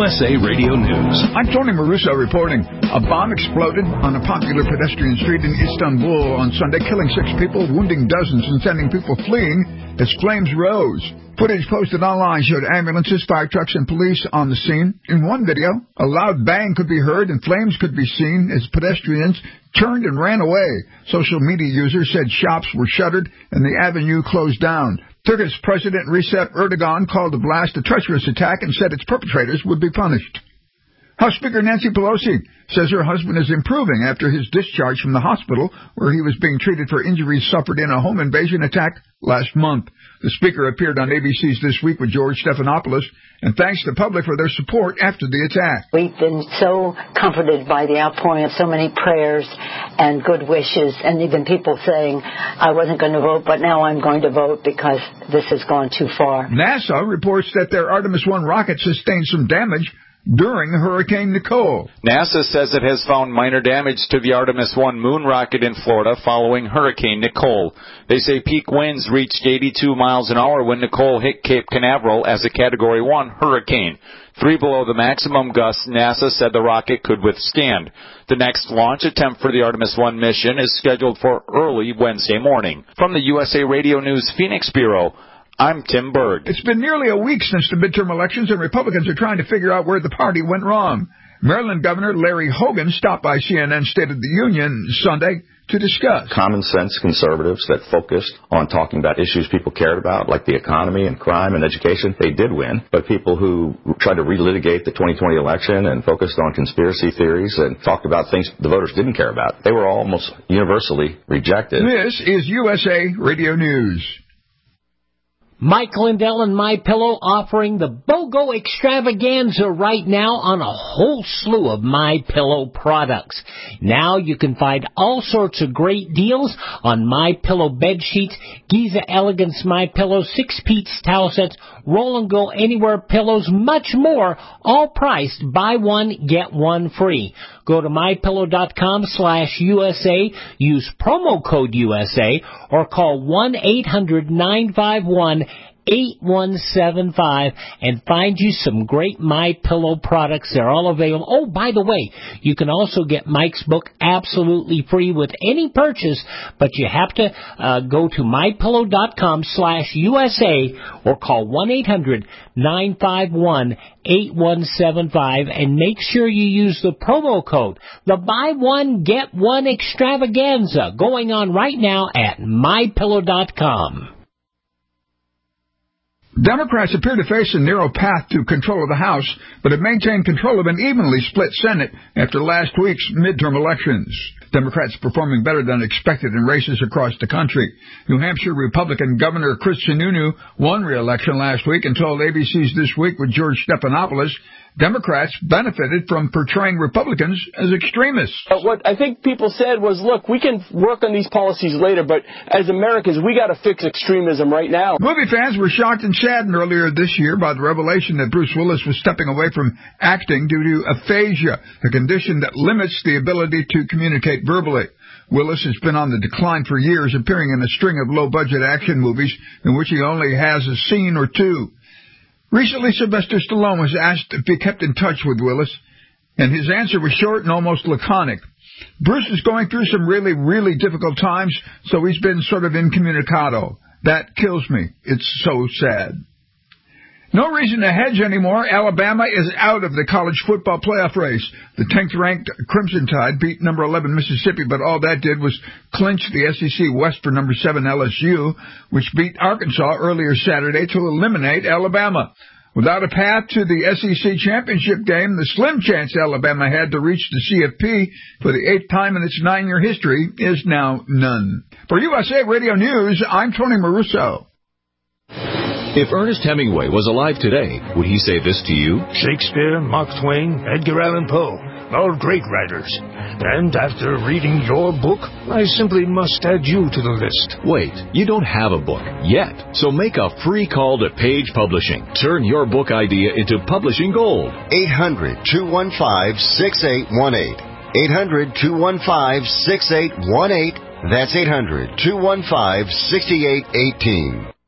USA Radio News. I'm Tony Maruso reporting. A bomb exploded on a popular pedestrian street in Istanbul on Sunday, killing 6 people, wounding dozens, and sending people fleeing as flames rose. Footage posted online showed ambulances, fire trucks, and police on the scene. In one video, a loud bang could be heard and flames could be seen as pedestrians turned and ran away. Social media users said shops were shuttered and the avenue closed down. Turkish President Recep Erdogan called the blast a treacherous attack and said its perpetrators would be punished. House Speaker Nancy Pelosi says her husband is improving after his discharge from the hospital where he was being treated for injuries suffered in a home invasion attack last month. The Speaker appeared on ABC's This Week with George Stephanopoulos and thanks the public for their support after the attack. We've been so comforted by the outpouring of so many prayers and good wishes, and even people saying, I wasn't going to vote, but now I'm going to vote because this has gone too far. NASA reports that their Artemis 1 rocket sustained some damage during Hurricane Nicole. NASA says it has found minor damage to the Artemis 1 moon rocket in Florida following Hurricane Nicole. They say peak winds reached 82 miles an hour when Nicole hit Cape Canaveral as a Category 1 hurricane. 3 below the maximum gusts NASA said the rocket could withstand. The next launch attempt for the Artemis 1 mission is scheduled for early Wednesday morning. From the USA Radio News Phoenix Bureau, I'm Tim Berg. It's been nearly a week since the midterm elections, and Republicans are trying to figure out where the party went wrong. Maryland Governor Larry Hogan stopped by CNN State of the Union Sunday to discuss. Common sense conservatives that focused on talking about issues people cared about, like the economy and crime and education, they did win. But people who tried to relitigate the 2020 election and focused on conspiracy theories and talked about things the voters didn't care about, they were almost universally rejected. This is USA Radio News. Mike Lindell and MyPillow offering the BOGO extravaganza right now on a whole slew of MyPillow products. Now you can find all sorts of great deals on MyPillow bed sheets, Giza Elegance MyPillow, 6-piece towel sets, Roll and Go Anywhere pillows, much more, all priced buy one, get one free. Go to mypillow.com/USA, use promo code USA, or call 1-800-951-8175 and find you some great MyPillow products. They're all available. Oh, by the way, you can also get Mike's book absolutely free with any purchase, but you have to go to mypillow.com/USA or call 1-800-951-8175 and make sure you use the promo code. The buy one, get one extravaganza going on right now at mypillow.com. Democrats appear to face a narrow path to control of the House, but have maintained control of an evenly split Senate after last week's midterm elections. Democrats performing better than expected in races across the country. New Hampshire Republican Governor Chris Sununu won re-election last week and told ABC's This Week with George Stephanopoulos Democrats benefited from portraying Republicans as extremists. What I think people said was, look, we can work on these policies later, but as Americans, we got to fix extremism right now. Movie fans were shocked and saddened earlier this year by the revelation that Bruce Willis was stepping away from acting due to aphasia, a condition that limits the ability to communicate verbally. Willis has been on the decline for years, appearing in a string of low-budget action movies in which he only has a scene or two. Recently, Sylvester Stallone was asked if he kept in touch with Willis, and his answer was short and almost laconic. Bruce is going through some really, really difficult times, so he's been sort of incommunicado. That kills me. It's so sad. No reason to hedge anymore. Alabama is out of the college football playoff race. The 10th-ranked Crimson Tide beat number 11 Mississippi, but all that did was clinch the SEC West for number 7 LSU, which beat Arkansas earlier Saturday to eliminate Alabama. Without a path to the SEC championship game, the slim chance Alabama had to reach the CFP for the 8th time in its 9-year history is now none. For USA Radio News, I'm Tony Maruso. If Ernest Hemingway was alive today, would he say this to you? Shakespeare, Mark Twain, Edgar Allan Poe, all great writers. And after reading your book, I simply must add you to the list. Wait, you don't have a book yet, so make a free call to Page Publishing. Turn your book idea into publishing gold. 800-215-6818. 800-215-6818. That's 800-215-6818.